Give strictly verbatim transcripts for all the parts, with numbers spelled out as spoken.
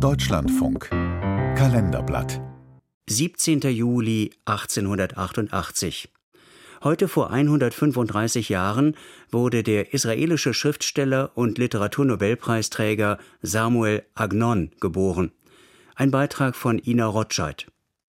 Deutschlandfunk Kalenderblatt siebzehnter Juli achtzehnhundertachtundachtzig. Heute vor hundertfünfunddreißig Jahren wurde der israelische Schriftsteller und Literaturnobelpreisträger Samuel Agnon geboren. Ein Beitrag von Ina Rotscheid.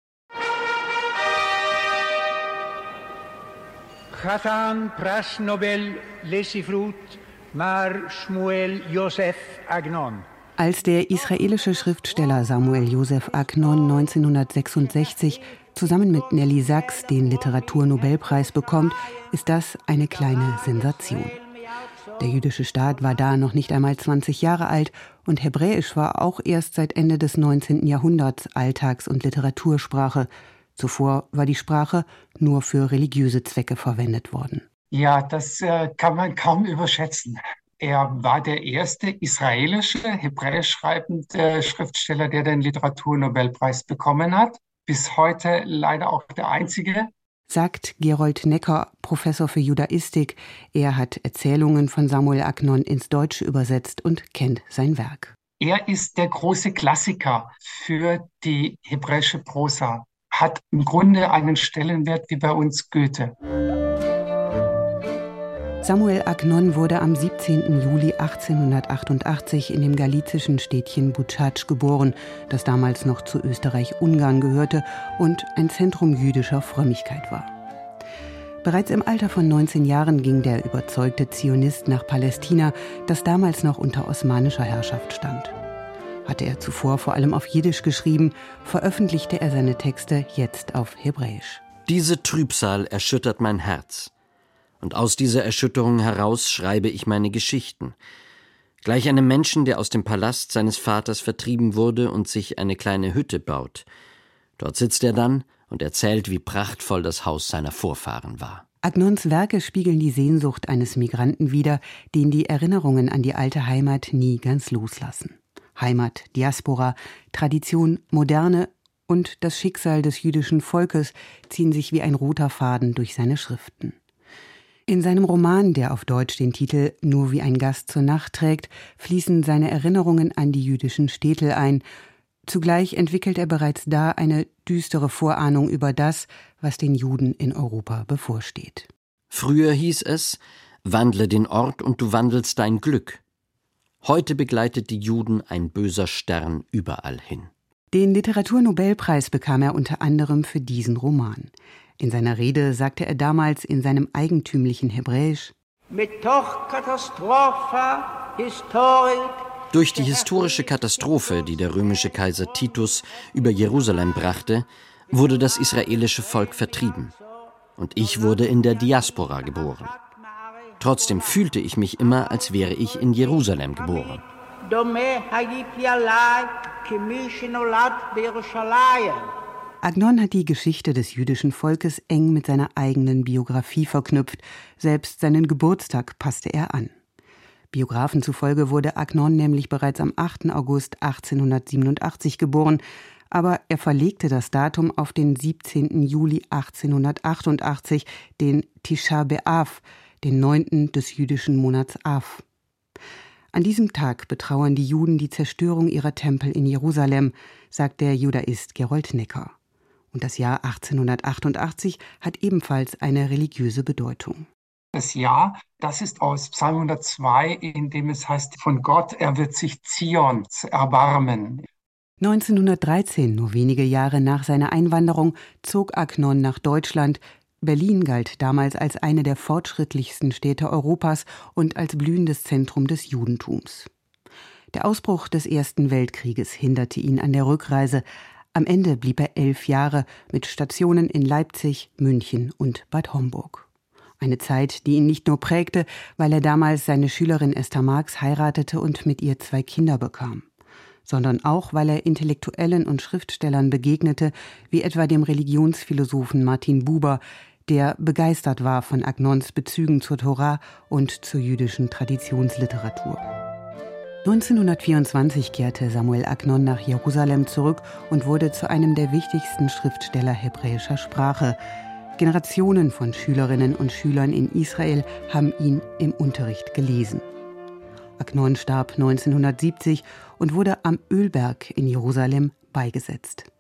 חתן פרס נובל לספרות מר שמואל יוסף עגנון. Als der israelische Schriftsteller Samuel Joseph Agnon neunzehnhundertsechsundsechzig zusammen mit Nelly Sachs den Literaturnobelpreis bekommt, ist das eine kleine Sensation. Der jüdische Staat war da noch nicht einmal zwanzig Jahre alt und Hebräisch war auch erst seit Ende des neunzehnten Jahrhunderts Alltags- und Literatursprache. Zuvor war die Sprache nur für religiöse Zwecke verwendet worden. Ja, das äh, kann man kaum überschätzen. Er war der erste israelische, hebräisch schreibende Schriftsteller, der den Literaturnobelpreis bekommen hat. Bis heute leider auch der einzige. Sagt Gerold Necker, Professor für Judaistik. Er hat Erzählungen von Samuel Agnon ins Deutsche übersetzt und kennt sein Werk. Er ist der große Klassiker für die hebräische Prosa. Hat im Grunde einen Stellenwert wie bei uns Goethe. Samuel Agnon wurde am siebzehnten Juli achtzehnhundertachtundachtzig in dem galizischen Städtchen Bucsac geboren, das damals noch zu Österreich-Ungarn gehörte und ein Zentrum jüdischer Frömmigkeit war. Bereits im Alter von neunzehn Jahren ging der überzeugte Zionist nach Palästina, das damals noch unter osmanischer Herrschaft stand. Hatte er zuvor vor allem auf Jiddisch geschrieben, veröffentlichte er seine Texte jetzt auf Hebräisch. Diese Trübsal erschüttert mein Herz. Und aus dieser Erschütterung heraus schreibe ich meine Geschichten. Gleich einem Menschen, der aus dem Palast seines Vaters vertrieben wurde und sich eine kleine Hütte baut. Dort sitzt er dann und erzählt, wie prachtvoll das Haus seiner Vorfahren war. Agnons Werke spiegeln die Sehnsucht eines Migranten wider, den die Erinnerungen an die alte Heimat nie ganz loslassen. Heimat, Diaspora, Tradition, Moderne und das Schicksal des jüdischen Volkes ziehen sich wie ein roter Faden durch seine Schriften. In seinem Roman, der auf Deutsch den Titel »Nur wie ein Gast zur Nacht« trägt, fließen seine Erinnerungen an die jüdischen Städte ein. Zugleich entwickelt er bereits da eine düstere Vorahnung über das, was den Juden in Europa bevorsteht. Früher hieß es, wandle den Ort und du wandelst dein Glück. Heute begleitet die Juden ein böser Stern überall hin. Den Literaturnobelpreis bekam er unter anderem für diesen Roman. In seiner Rede sagte er damals in seinem eigentümlichen Hebräisch: Durch die historische Katastrophe, die der römische Kaiser Titus über Jerusalem brachte, wurde das israelische Volk vertrieben. Und ich wurde in der Diaspora geboren. Trotzdem fühlte ich mich immer, als wäre ich in Jerusalem geboren. Agnon hat die Geschichte des jüdischen Volkes eng mit seiner eigenen Biografie verknüpft. Selbst seinen Geburtstag passte er an. Biografen zufolge wurde Agnon nämlich bereits am achten August achtzehnhundertsiebenundachtzig geboren, aber er verlegte das Datum auf den siebzehnten Juli achtzehnhundertachtundachtzig, den Tisha B'Av, den neunten des jüdischen Monats Av. An diesem Tag betrauern die Juden die Zerstörung ihrer Tempel in Jerusalem, sagt der Judaist Gerold Necker. Und das Jahr achtzehnhundertachtundachtzig hat ebenfalls eine religiöse Bedeutung. Das Jahr, das ist aus Psalm hundertzwei, in dem es heißt, von Gott, er wird sich Zions erbarmen. neunzehnhundertdreizehn, nur wenige Jahre nach seiner Einwanderung, zog Agnon nach Deutschland. Berlin galt damals als eine der fortschrittlichsten Städte Europas und als blühendes Zentrum des Judentums. Der Ausbruch des Ersten Weltkrieges hinderte ihn an der Rückreise. Am Ende blieb er elf Jahre mit Stationen in Leipzig, München und Bad Homburg. Eine Zeit, die ihn nicht nur prägte, weil er damals seine Schülerin Esther Marx heiratete und mit ihr zwei Kinder bekam, sondern auch, weil er Intellektuellen und Schriftstellern begegnete, wie etwa dem Religionsphilosophen Martin Buber, der begeistert war von Agnons Bezügen zur Tora und zur jüdischen Traditionsliteratur. neunzehnhundertvierundzwanzig kehrte Samuel Agnon nach Jerusalem zurück und wurde zu einem der wichtigsten Schriftsteller hebräischer Sprache. Generationen von Schülerinnen und Schülern in Israel haben ihn im Unterricht gelesen. Agnon starb neunzehnhundertsiebzig und wurde am Ölberg in Jerusalem beigesetzt.